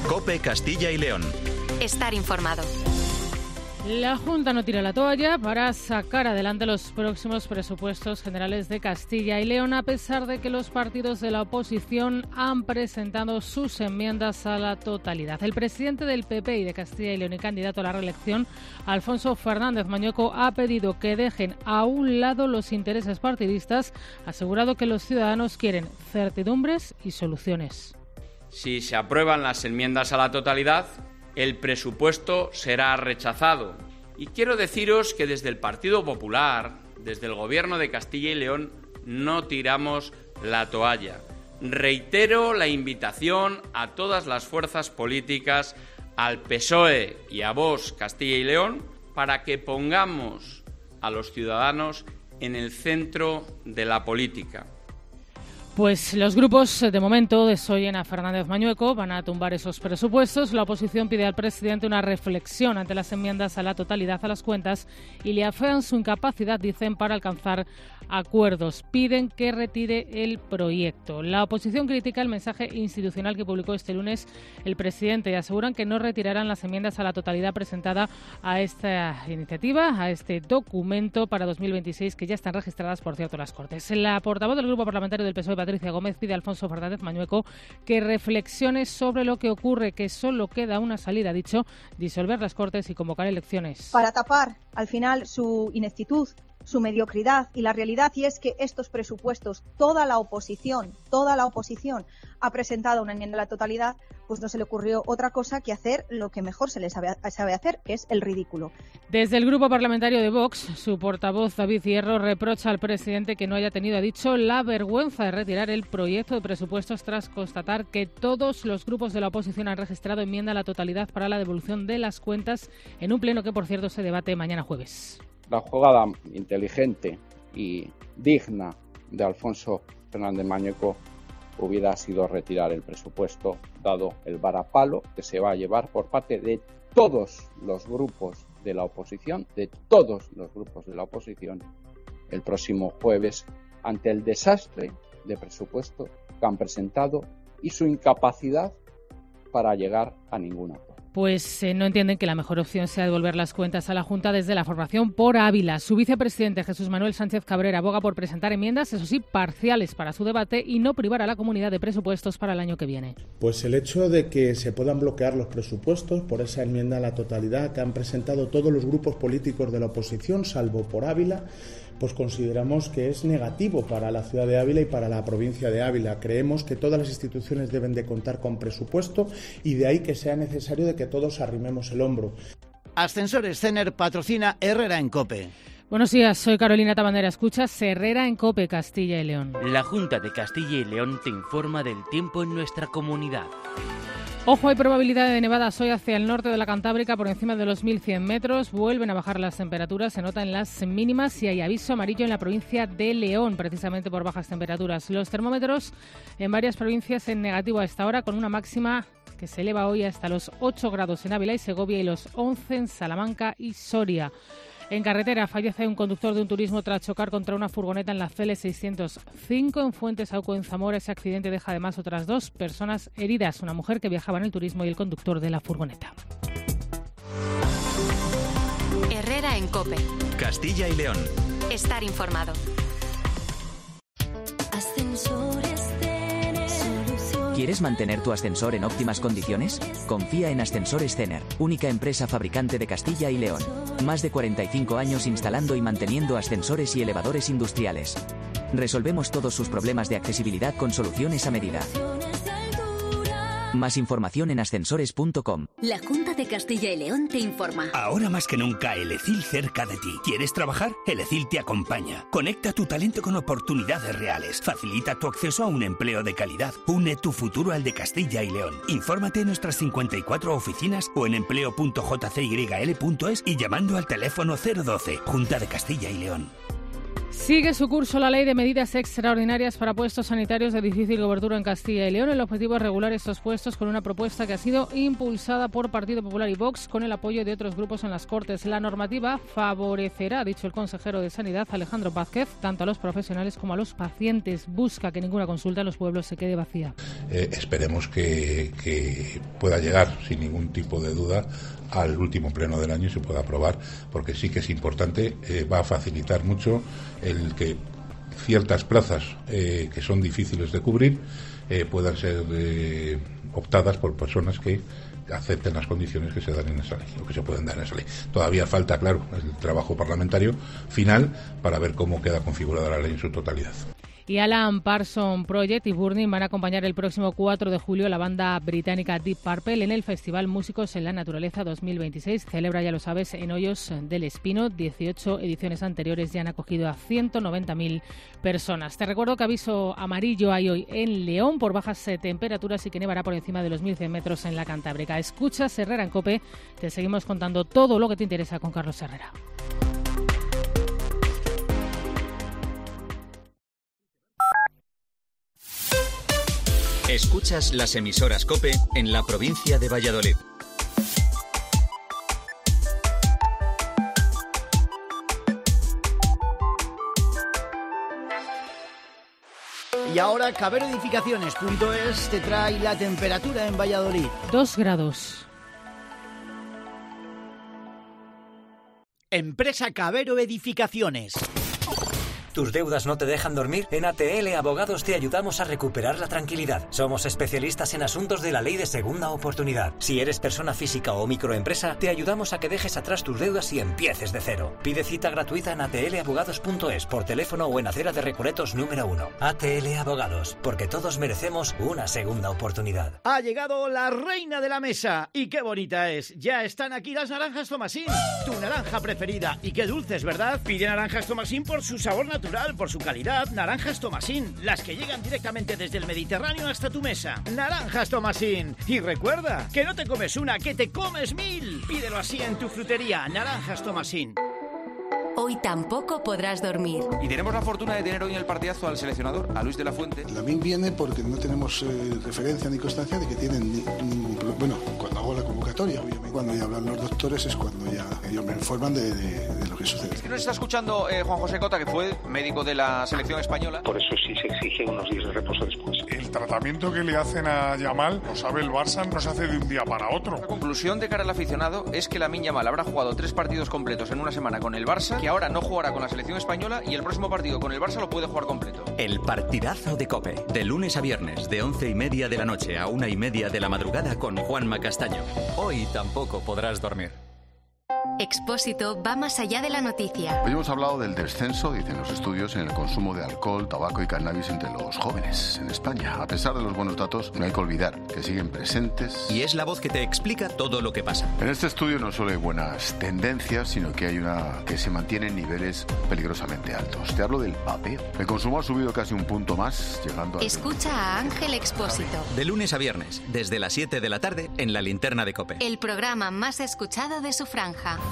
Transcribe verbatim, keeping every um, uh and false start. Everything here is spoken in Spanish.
COPE Castilla y León. Estar informado. La Junta no tira la toalla para sacar adelante los próximos presupuestos generales de Castilla y León, a pesar de que los partidos de la oposición han presentado sus enmiendas a la totalidad. El presidente del P P y de Castilla y León y candidato a la reelección, Alfonso Fernández Mañueco, ha pedido que dejen a un lado los intereses partidistas, asegurado que los ciudadanos quieren certidumbres y soluciones. Si se aprueban las enmiendas a la totalidad, el presupuesto será rechazado. Y quiero deciros que desde el Partido Popular, desde el Gobierno de Castilla y León, no tiramos la toalla. Reitero la invitación a todas las fuerzas políticas, al P S O E y a Vox Castilla y León, para que pongamos a los ciudadanos en el centro de la política. Pues los grupos, de momento, desoyen a Fernández Mañueco, van a tumbar esos presupuestos. La oposición pide al presidente una reflexión ante las enmiendas a la totalidad a las cuentas y le afean su incapacidad, dicen, para alcanzar acuerdos. Piden que retire el proyecto. La oposición critica el mensaje institucional que publicó este lunes el presidente y aseguran que no retirarán las enmiendas a la totalidad presentada a esta iniciativa, a este documento para dos mil veintiséis, que ya están registradas, por cierto, las Cortes. La portavoz del grupo parlamentario del P S O E, Patricia Gómez, pide a Alfonso Fernández Mañueco que reflexione sobre lo que ocurre, que solo queda una salida, ha dicho, disolver las Cortes y convocar elecciones. Para tapar, al final, su ineptitud, su mediocridad y la realidad, y es que estos presupuestos, toda la oposición, toda la oposición ha presentado una enmienda a la totalidad, pues no se le ocurrió otra cosa que hacer lo que mejor se le sabe, sabe hacer, que es el ridículo. Desde el grupo parlamentario de Vox, su portavoz David Hierro reprocha al presidente que no haya tenido, ha dicho, la vergüenza de retirar el proyecto de presupuestos tras constatar que todos los grupos de la oposición han registrado enmienda a la totalidad para la devolución de las cuentas en un pleno que, por cierto, se debate mañana jueves. La jugada inteligente y digna de Alfonso Fernández Mañueco hubiera sido retirar el presupuesto, dado el varapalo que se va a llevar por parte de todos los grupos de la oposición, de todos los grupos de la oposición, el próximo jueves, ante el desastre de presupuesto que han presentado y su incapacidad para llegar a ningún acuerdo. Pues eh, no entienden que la mejor opción sea devolver las cuentas a la Junta desde la formación por Ávila. Su vicepresidente, Jesús Manuel Sánchez Cabrera, aboga por presentar enmiendas, eso sí, parciales para su debate y no privar a la comunidad de presupuestos para el año que viene. Pues el hecho de que se puedan bloquear los presupuestos por esa enmienda a la totalidad que han presentado todos los grupos políticos de la oposición, salvo por Ávila, pues consideramos que es negativo para la ciudad de Ávila y para la provincia de Ávila. Creemos que todas las instituciones deben de contar con presupuesto y de ahí que sea necesario de que todos arrimemos el hombro. Ascensores Cener patrocina Herrera en COPE. Buenos días, soy Carolina Tabandera. Escuchas Herrera en COPE Castilla y León. La Junta de Castilla y León te informa del tiempo en nuestra comunidad. Ojo, hay probabilidad de nevadas hoy hacia el norte de la Cantábrica por encima de los mil cien metros. Vuelven a bajar las temperaturas, se nota en las mínimas y hay aviso amarillo en la provincia de León, precisamente por bajas temperaturas. Los termómetros en varias provincias en negativo a esta hora, con una máxima que se eleva hoy hasta los ocho grados en Ávila y Segovia y los once en Salamanca y Soria. En carretera fallece un conductor de un turismo tras chocar contra una furgoneta en la C L seiscientos cinco en Fuentes Auco, en Zamora. Ese accidente deja además otras dos personas heridas, una mujer que viajaba en el turismo y el conductor de la furgoneta. Herrera en COPE. Castilla y León. Estar informado. ¿Quieres mantener tu ascensor en óptimas condiciones? Confía en Ascensores Cener, única empresa fabricante de Castilla y León. Más de cuarenta y cinco años instalando y manteniendo ascensores y elevadores industriales. Resolvemos todos sus problemas de accesibilidad con soluciones a medida. Más información en ascensores punto com. La Junta de Castilla y León te informa. Ahora más que nunca, el E C I L cerca de ti. ¿Quieres trabajar? El E C I L te acompaña. Conecta tu talento con oportunidades reales. Facilita tu acceso a un empleo de calidad. Une tu futuro al de Castilla y León. Infórmate en nuestras cincuenta y cuatro oficinas o en empleo punto j c y l punto es y llamando al teléfono cero doce. Junta de Castilla y León. Sigue su curso la ley de medidas extraordinarias para puestos sanitarios de difícil cobertura en Castilla y León. El objetivo es regular estos puestos con una propuesta que ha sido impulsada por Partido Popular y Vox con el apoyo de otros grupos en las Cortes. La normativa favorecerá, ha dicho el consejero de Sanidad, Alejandro Vázquez, tanto a los profesionales como a los pacientes. Busca que ninguna consulta en los pueblos se quede vacía. Eh, esperemos que, que pueda llegar sin ningún tipo de duda al último pleno del año y se pueda aprobar, porque sí que es importante, eh, va a facilitar mucho el que ciertas plazas eh, que son difíciles de cubrir eh, puedan ser eh, optadas por personas que acepten las condiciones que se dan en esa ley, o que se pueden dar en esa ley. Todavía falta, claro, el trabajo parlamentario final para ver cómo queda configurada la ley en su totalidad. Y Alan Parsons Project y Burning van a acompañar el próximo cuatro de julio a la banda británica Deep Purple en el Festival Músicos en la Naturaleza dos mil veintiséis. Celebra, ya lo sabes, en Hoyos del Espino. dieciocho ediciones anteriores ya han acogido a ciento noventa mil personas. Te recuerdo que aviso amarillo hay hoy en León por bajas temperaturas y que nevará por encima de los mil cien metros en la Cantábrica. Escuchas Herrera en COPE. Te seguimos contando todo lo que te interesa con Carlos Herrera. Escuchas las emisoras COPE en la provincia de Valladolid. Y ahora Cabero Edificaciones punto es te trae la temperatura en Valladolid. Dos grados. Empresa Cabero Edificaciones. ¿Tus deudas no te dejan dormir? En A T L Abogados te ayudamos a recuperar la tranquilidad. Somos especialistas en asuntos de la ley de segunda oportunidad. Si eres persona física o microempresa, te ayudamos a que dejes atrás tus deudas y empieces de cero. Pide cita gratuita en A T L Abogados punto es por teléfono o en Acera de Recoletos número uno. A T L Abogados, porque todos merecemos una segunda oportunidad. Ha llegado la reina de la mesa. Y qué bonita es. Ya están aquí las naranjas Tomasín. Tu naranja preferida. Y qué dulces, ¿verdad? Pide naranjas Tomasín por su sabor natural. Natural, por su calidad, naranjas Tomasín, las que llegan directamente desde el Mediterráneo hasta tu mesa. Naranjas Tomasín. Y recuerda, que no te comes una, que te comes mil. Pídelo así en tu frutería, naranjas Tomasín. Hoy tampoco podrás dormir. Y tenemos la fortuna de tener hoy en el partidazo al seleccionador, a Luis de la Fuente. También viene porque no tenemos eh, referencia ni constancia de que tienen ningún problema. Bueno, cuando hago la convocatoria, obviamente. Cuando ya hablan los doctores es cuando ya ellos me informan de, de, de lo que sucede. Es que nos está escuchando eh, Juan José Cota, que fue médico de la selección española. Por eso sí se exige unos días de reposo después. El tratamiento que le hacen a Yamal, lo sabe el Barça, no se hace de un día para otro. La conclusión de cara al aficionado es que Lamine Yamal habrá jugado tres partidos completos en una semana con el Barça, que ahora no jugará con la selección española y el próximo partido con el Barça lo puede jugar completo. El partidazo de COPE, de lunes a viernes, de once y media de la noche a una y media de la madrugada con Juanma Castaño. Hoy tampoco podrás dormir. Expósito va más allá de la noticia. Hoy hemos hablado del descenso, dicen los estudios, en el consumo de alcohol, tabaco y cannabis entre los jóvenes en España. A pesar de los buenos datos, no hay que olvidar que siguen presentes. Y es la voz que te explica todo lo que pasa. En este estudio no solo hay buenas tendencias, sino que hay una que se mantiene en niveles peligrosamente altos. Te hablo del vapeo. El consumo ha subido casi un punto más, llegando a... Escucha a Ángel Expósito. De lunes a viernes, desde las siete de la tarde, en la linterna de COPE. El programa más escuchado de su franja.